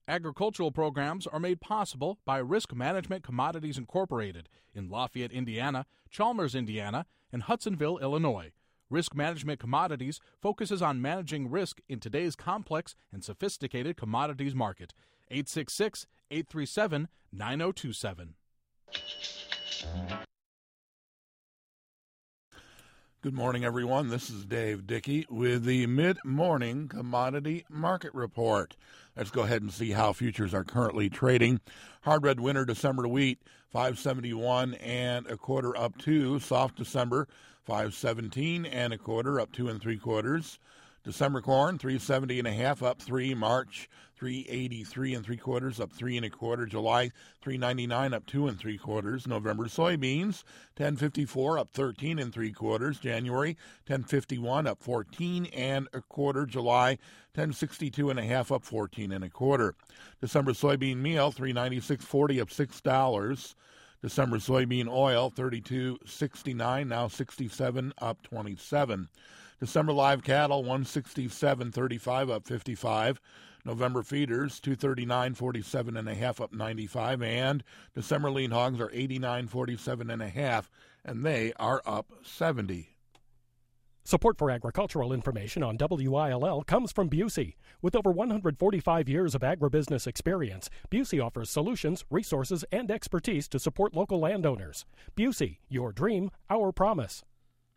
Agricultural programs are made possible by Risk Management Commodities Incorporated in Lafayette, Indiana, Chalmers, Indiana, and Hudsonville, Illinois. Risk Management Commodities focuses on managing risk in today's complex and sophisticated commodities market. 866-837-9027. Good morning, everyone. This is Dave Dickey with the Mid-Morning Commodity Market Report. Let's go ahead and see how futures are currently trading. Hard red winter December wheat, 571 and a quarter up 2. Soft December, 517 and a quarter up 2 3/4. December corn, 370 and a half up 3. March, 383 and 3/4 up 3 1/4. July, 399 up 2 3/4. November soybeans, 1054 up 13 3/4. January, 1051 up 14 1/4. July, 1062 and a half up 14 1/4. December soybean meal, 396.40 up $6. December soybean oil, 32.69, now 67 up 27. December live cattle, 167.35 up 55. November feeders, 239.47 and a half up 95. And December lean hogs are 89.47 and a half, and they are up 70. Support for agricultural information on WILL comes from Busey. With over 145 years of agribusiness experience, Busey offers solutions, resources, and expertise to support local landowners. Busey, your dream, our promise.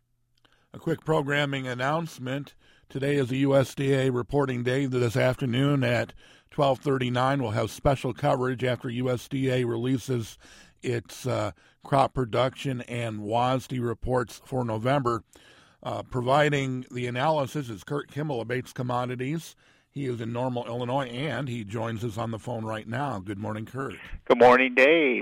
A quick programming announcement. Today is the USDA reporting day. This afternoon at 12:39, we'll have special coverage after USDA releases its crop production and WASDE reports for November. Providing the analysis is Kurt Kimmel of Bates Commodities. He is in Normal, Illinois, and he joins us on the phone right now. Good morning, Kurt. Good morning, Dave.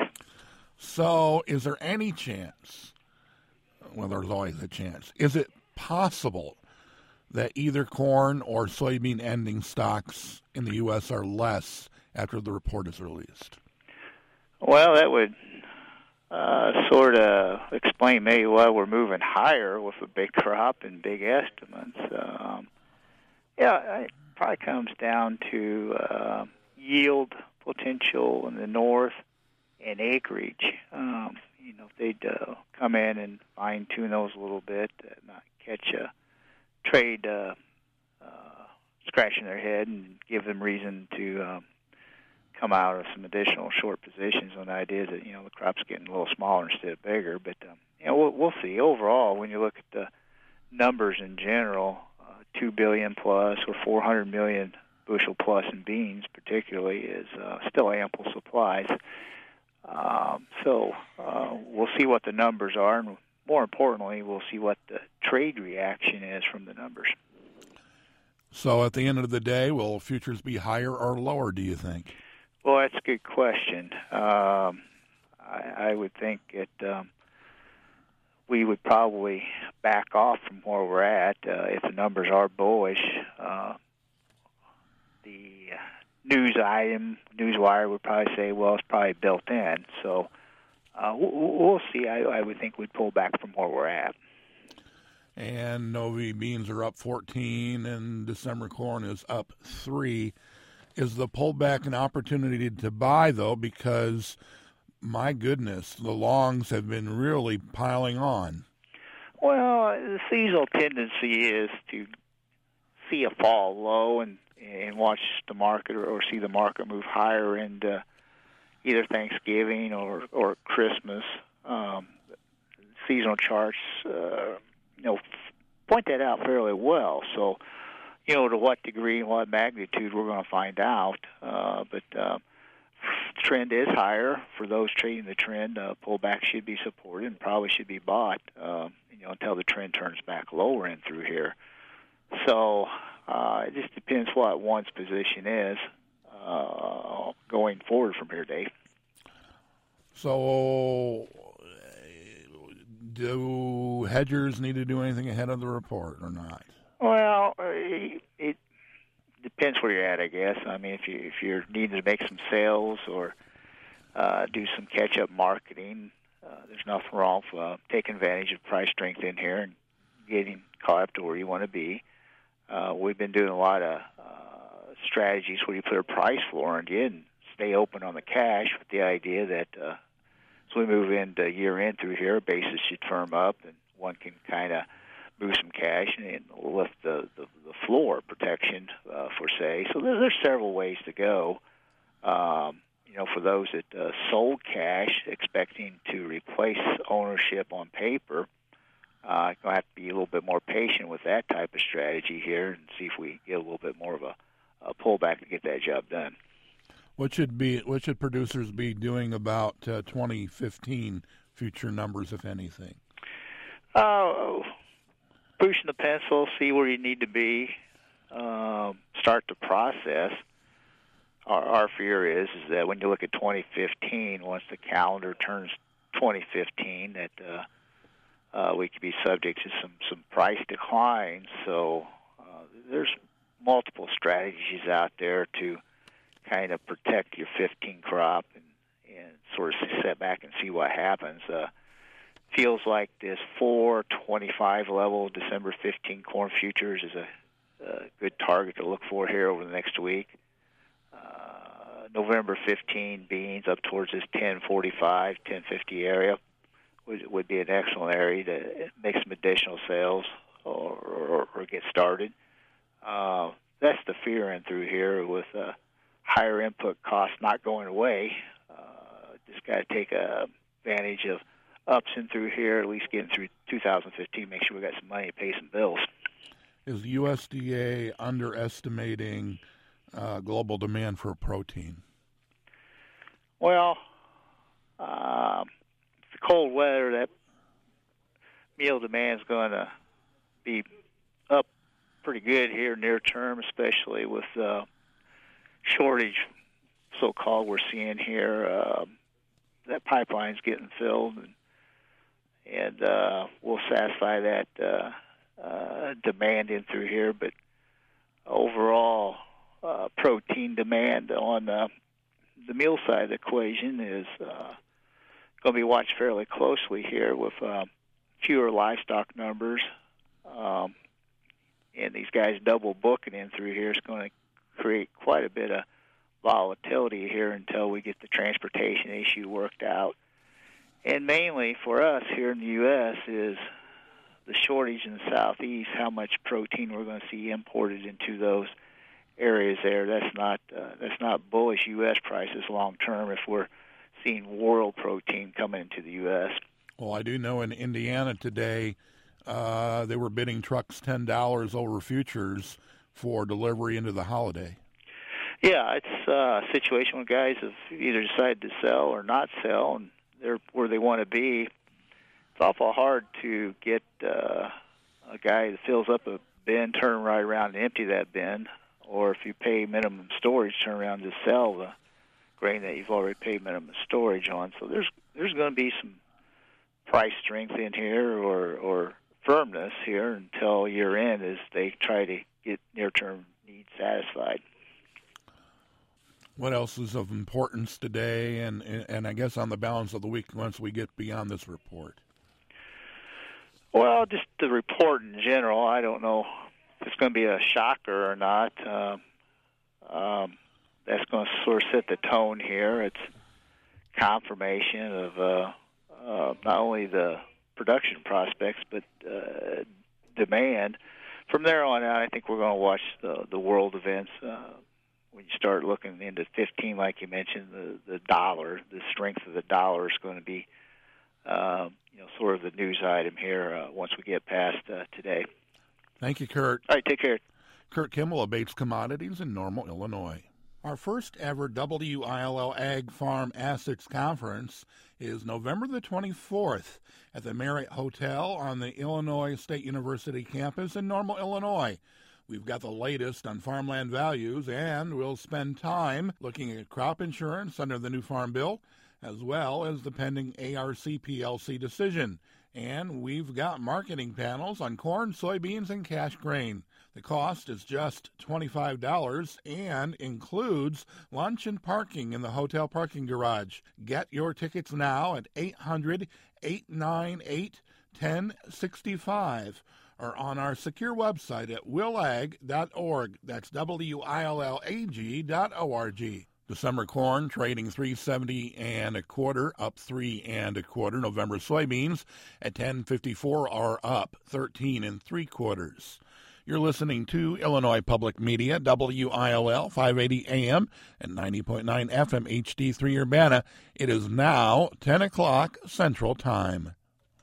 So is there any chance, well, there's always a chance, is it possible that either corn or soybean ending stocks in the U.S. are less after the report is released? Well, that would sort of explain maybe why we're moving higher with a big crop and big estimates. It probably comes down to yield potential in the north and acreage. If they'd come in and fine-tune those a little bit, not catch a trade scratching their head and give them reason to come out of some additional short positions on the idea that, the crop's getting a little smaller instead of bigger. But, we'll see. Overall, when you look at the numbers in general, 2 billion plus or 400 million bushel plus in beans particularly is still ample supplies. So we'll see what the numbers are, and more importantly, we'll see what the trade reaction is from the numbers. So at the end of the day, will futures be higher or lower, do you think? Well, that's a good question. I would think that we would probably back off from where we're at if the numbers are bullish. The Newswire would probably say, well, it's probably built in. So we'll see. I would think we'd pull back from where we're at. And Novi beans are up 14, and December corn is up 3. Is the pullback an opportunity to buy, though? Because, my goodness, the longs have been really piling on. Well, the seasonal tendency is to see a fall low and watch the market or see the market move higher into either Thanksgiving or Christmas. Seasonal charts, point that out fairly well. So, to what degree and what magnitude we're going to find out. But the trend is higher. For those trading the trend, pullback should be supported and probably should be bought, until the trend turns back lower in through here. So it just depends what one's position is going forward from here, Dave. So do hedgers need to do anything ahead of the report or not? Well, it depends where you're at, I guess. I mean, if you're needing to make some sales or do some catch-up marketing, there's nothing wrong with taking advantage of price strength in here and getting caught up to where you want to be. We've been doing a lot of strategies where you put a price floor on you and stay open on the cash with the idea that as we move into year-end through here, basis should firm up and one can kind of move some cash and lift the floor protection, for say. So there's several ways to go. For those that sold cash expecting to replace ownership on paper, going to have to be a little bit more patient with that type of strategy here and see if we get a little bit more of a pullback to get that job done. What should producers be doing about 2015 future numbers, if anything? Pushing the pencil, see where you need to be, start the process. Our fear is that when you look at 2015, once the calendar turns 2015, that we could be subject to some price declines. So there's multiple strategies out there to kind of protect your 15 crop and sort of sit back and see what happens. Feels like this 425 level December 15 corn futures is a good target to look for here over the next week. November 15 beans up towards this 1045, 1050 area would be an excellent area to make some additional sales or get started. That's the fear in through here with higher input costs not going away. Just got to take advantage of ups and through here, at least getting through 2015, make sure we got some money to pay some bills. Is the USDA underestimating global demand for protein? Well, the cold weather, that meal demand is going to be up pretty good here near term, especially with shortage, so-called, we're seeing here. That pipeline's getting filled, and we'll satisfy that demand in through here. But overall, protein demand on the meal side of the equation is going to be watched fairly closely here with fewer livestock numbers. And these guys double booking in through here is going to create quite a bit of volatility here until we get the transportation issue worked out. And mainly for us here in the U.S. is the shortage in the Southeast, how much protein we're going to see imported into those areas there. That's not bullish U.S. prices long term if we're seeing world protein coming into the U.S. Well, I do know in Indiana today they were bidding trucks $10 over futures for delivery into the holiday. Yeah, it's a situation where guys have either decided to sell or not sell, and they're where they want to be. It's awful hard to get a guy that fills up a bin, turn right around and empty that bin, or if you pay minimum storage, turn around and sell the grain that you've already paid minimum storage on. So there's going to be some price strength in here or firmness here until year end as they try to get near-term needs satisfied. What else is of importance today and I guess on the balance of the week once we get beyond this report? Well, just the report in general. I don't know if it's going to be a shocker or not. That's going to sort of set the tone here. It's confirmation of not only the production prospects but demand. From there on out, I think we're going to watch the world events. When you start looking into 15, like you mentioned, the dollar, the strength of the dollar is going to be, sort of the news item here once we get past today. Thank you, Kurt. All right, take care. Kurt Kimmel of Bates Commodities in Normal, Illinois. Our first ever WILL Ag Farm Assets Conference is November the 24th at the Marriott Hotel on the Illinois State University campus in Normal, Illinois. We've got the latest on farmland values, and we'll spend time looking at crop insurance under the new Farm Bill, as well as the pending ARC-PLC decision. And we've got marketing panels on corn, soybeans, and cash grain. The cost is just $25 and includes lunch and parking in the hotel parking garage. Get your tickets now at 800-898-1065. or on our secure website at willag.org. That's WILLAG.org. December corn trading 370 and a quarter, up 3 and a quarter. November soybeans at 10.54 are up 13 and 3/4. You're listening to Illinois Public Media, WILL 580 AM and 90.9 FM HD3 Urbana. It is now 10 o'clock Central Time.